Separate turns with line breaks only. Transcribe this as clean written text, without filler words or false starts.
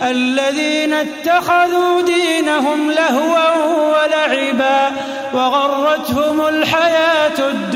الذين اتخذوا دينهم لهوا ولعبا وغرتهم الحياة الدنيا